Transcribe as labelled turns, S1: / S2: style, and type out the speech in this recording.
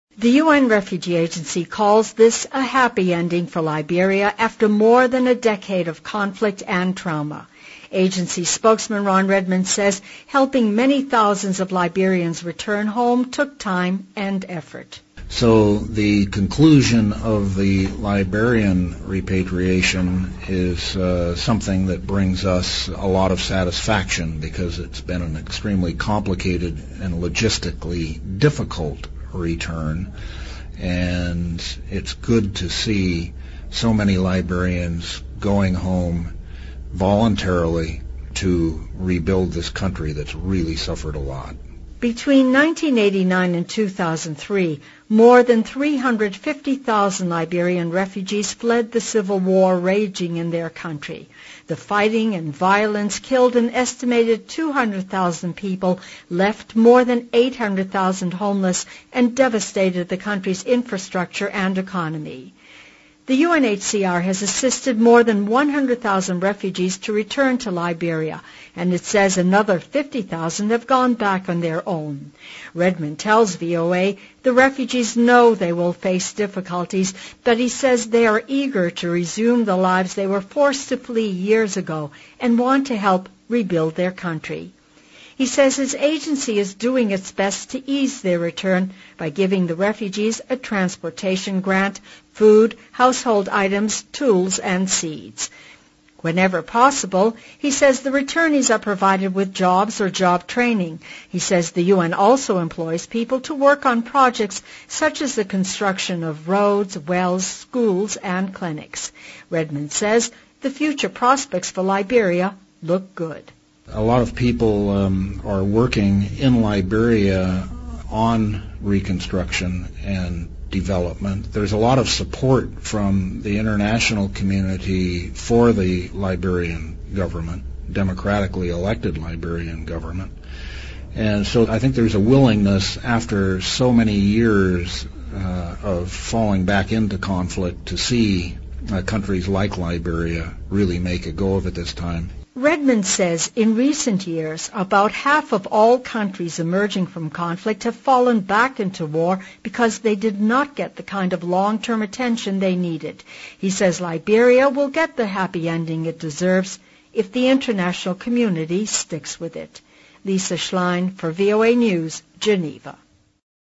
S1: The UN Refugee Agency calls this a happy ending for Liberia after more than a decade of conflict and trauma. Agency spokesman Ron Redmond says helping many thousands of Liberians return home took time and effort.
S2: So the conclusion of the Liberian repatriation is something that brings us a lot of satisfaction because it's been an extremely complicated and logistically difficult return, and it's good to see so many Liberians going home voluntarily to rebuild this country that's really suffered a lot.
S1: Between 1989 and 2003, more than 350,000 Liberian refugees fled the civil war raging in their country. The fighting and violence killed an estimated 200,000 people, left more than 800,000 homeless, and devastated the country's infrastructure and economy. The UNHCR has assisted more than 100,000 refugees to return to Liberia, and it says another 50,000 have gone back on their own. Redmond tells VOA the refugees know they will face difficulties, but he says they are eager to resume the lives they were forced to flee years ago and want to help rebuild their country. He says his agency is doing its best to ease their return by giving the refugees a transportation grant, food, household items, tools, and seeds. Whenever possible, he says the returnees are provided with jobs or job training. He says the UN also employs people to work on projects such as the construction of roads, wells, schools, and clinics. Redmond says the future prospects for Liberia look good.
S2: A lot of people are working in Liberia on reconstruction and development. There's a lot of support from the international community for the Liberian government, democratically elected Liberian government. And so I think there's a willingness after so many years of falling back into conflict to see countries like Liberia really make a go of it this time.
S1: Redmond says in recent years, about half of all countries emerging from conflict have fallen back into war because they did not get the kind of long-term attention they needed. He says Liberia will get the happy ending it deserves if the international community sticks with it. Lisa Schlein for VOA News, Geneva.